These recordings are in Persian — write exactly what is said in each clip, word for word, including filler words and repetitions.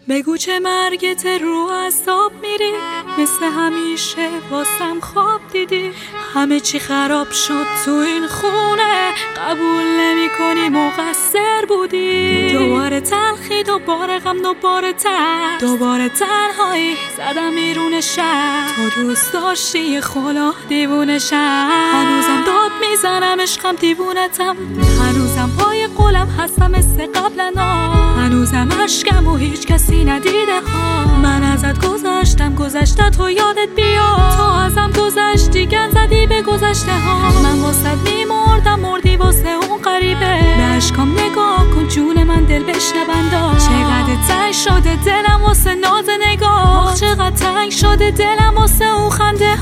بگو چه مرگت رو عذاب میری، مثل همیشه واسم خواب دیدی. همه چی خراب شد تو این خونه، قبول نمی کنی مقصر بودی. دوباره تلخی، دوباره غم، دوباره ترس، دوباره تنهایی زدم بیرون شهر. تو دوست داشتی یه خلا دیوونه شهر. هنوزم داد میزنم عشقم دیوونتم، هنوزم پای قولم هستم مثل قبلنا، هنوزم عشقم و هیچ کسی ندیده ها. من ازت گذشتم گذشته تو یادت بیا، تو ازم گذشتی گن زدی به گذشته ها. من واسد میمردم مردی واسه اون غریبه. به عشقام نگاه کن جون من دل بشنبندا، چقدر تنگ شده دلم واسه ناز نگاه، چقدر تنگ شده دلم واسه اون خنده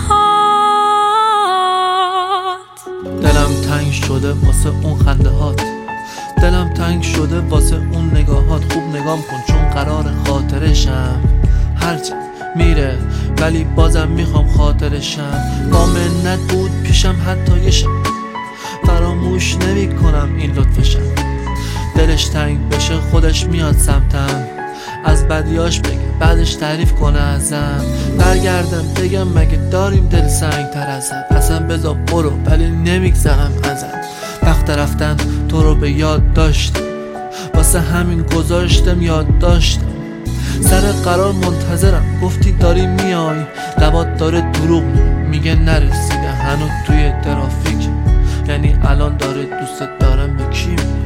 هات. دلم تنگ شده واسه اون خنده هات، دلم تنگ شده واسه اون نگاهات. خوب نگام کن چون قرار خاطرشم، هرچند میره ولی بازم میخوام خاطرشم. با منت بود پیشم حتی یه شب، فراموش نمی کنم این لطفشم. دلش تنگ بشه خودش میاد سمتم، از بدیاش بگه بعدش تعریف کنه ازم. برگردم بگم مگه داریم دل سنگ تر ازت، اصلا بذار برو ولی نمیگذرم ازت. وقت رفتن تو رو به یاد داشتم، واسه همین گذاشتم یاد داشتم. سر قرار منتظرم گفتی داری میای، لبات داره دروغ میگه نرسیده هنوز توی ترافیک. یعنی الان داره دوست دارم به کی میگه؟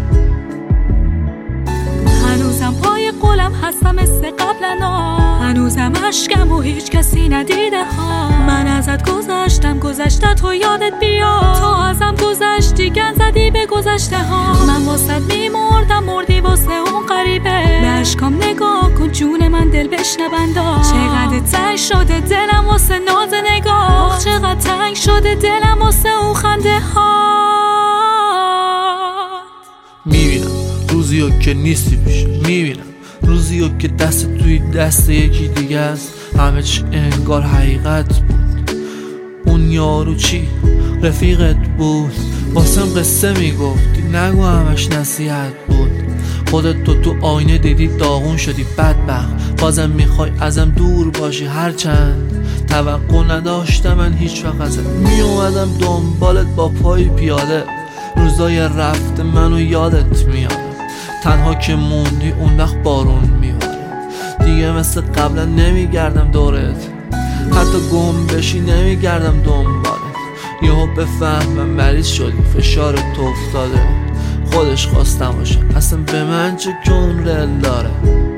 هنوزم پای قولم هستم مثل قبلنا، هنوزم عشقم و هیچ کسی ندیده ها. من ازت گذشتم گذشته تو یادت بیا، تو ازم گذشتی گن زدی به گذشته ها. من واسد میمردم مردی واسه اون غریبه. به عشقام نگاه کن جون من دل بشنبندا، چقدر تنگ شده دلم واسه ناز نگاه، چقدر تنگ شده دلم واسه اون خنده هات. میبینم روزیو که نیستی پیش، میبینم روزیو که دست توی دست یکی دیگه است. همه چی انگار حقیقت بود، اون یارو چی رفیقت بود، واسم قصه میگفتی نگو همش نصیحت بود. خودت تو تو آینه دیدی داغون شدی بدبخت، بازم میخوای ازم دور باشی. هرچند توقع نداشتم من هیچ وقت ازت، میومدم دنبالت با پای پیاده. روزای رفته منو یادت میاد، تنها که موندی اون وقت بارون میباره. دیگه مثل قبلا نمیگردم دورت، حتی گم بشی نمیگردم دنبالت. یهو بفهمم مریض شدی فشار تو افتاده، خودش خواستم باشه اصلا به من چه که عمر داره.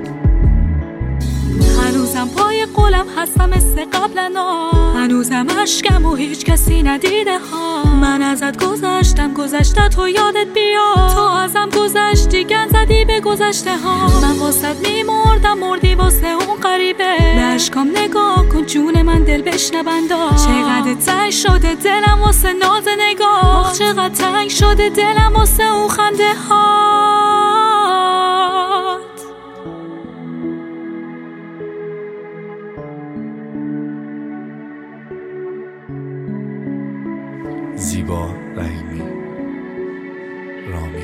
هنوزم پای قولم هستم مثل قبلنا، هنوزم عشقم و هیچ کسی ندیده ها. من ازت گذشتم گذشته تو یادت بیا، تو ازم گذشتی گن زدی به گذشته ها. من واسد میمردم مردی واسه اون غریبه. به عشقام نگاه کن جون من دل بشنبندا، چقدر تنگ شده دلم واسه ناز نگاه، چقدر تنگ شده دلم واسه اون خنده هات. زیبا رحیمی، رامی.